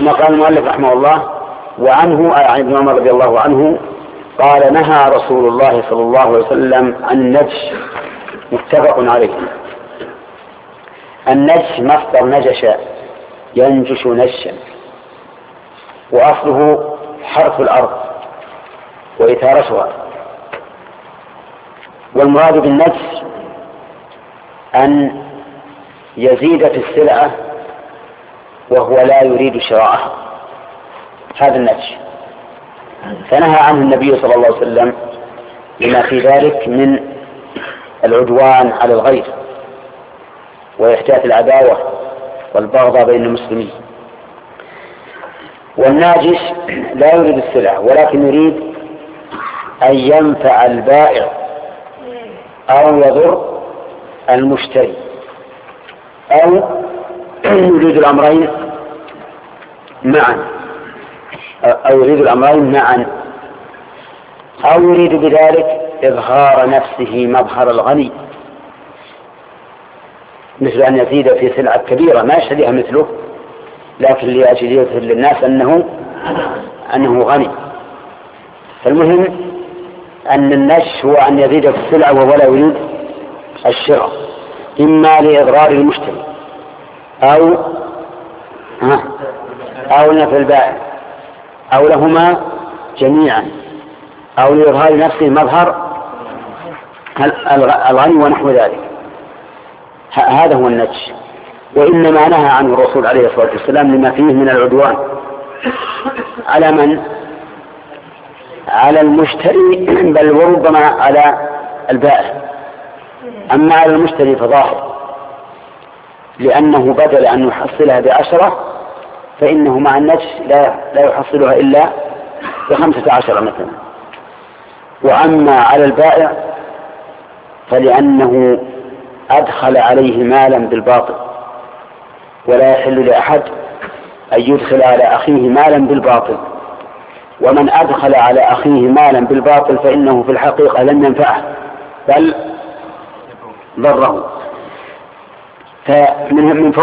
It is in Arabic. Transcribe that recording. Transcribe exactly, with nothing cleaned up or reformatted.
ثم قال المؤلف رحمه الله: وعنه عن ابن عمر رضي الله عنه قال: نهى رسول الله صلى الله عليه وسلم عن النجش. متفق عليه. النجش مصدر نجش ينجش نجشا، وأصله حرث الأرض وإثارتها. والمراد بالنجش أن يزيد في السلعة وهو لا يريد شراءها، هذا النجش. فنهى عنه النبي صلى الله عليه وسلم لما في ذلك من العدوان على الغير وإحداث العداوة والبغضاء بين المسلمين. والناجش لا يريد السلعة ولكن يريد أن ينفع البائع أو يضر المشتري، أو يريد الأمرين معا أو يريد الأمرين معا أو يريد بذلك إظهار نفسه مظهر الغني، مثل أن يزيد في سلعة كبيرة ما يشتريها مثله، لكن لأجل يظهر للناس أنه أنه غني. فالمهم أن النجش هو أن يزيد في السلعة وهو لا يريد الشراء، إما لإضرار المشتري أو أو نفع البائع أو لهما جميعا أو لإظهار نفسه مظهر الغني ونحو ذلك. هذا هو النجش. وإنما نهى عنه الرسول عليه الصلاة والسلام لما فيه من العدوان على من؟ على المشتري، بل وربما على البائع. أما على المشتري فظاهر، لأنه بدل أن يحصلها بعشرة فإنه مع النجش لا, لا يحصلها إلا بخمسة عشر مثلا. وأما على البائع فلأنه أدخل عليه مالا بالباطل، ولا يحل لأحد أن يدخل على أخيه مالا بالباطل، ومن أدخل على أخيه مالا بالباطل فإنه في الحقيقة لم ينفعه بل ضره. فمن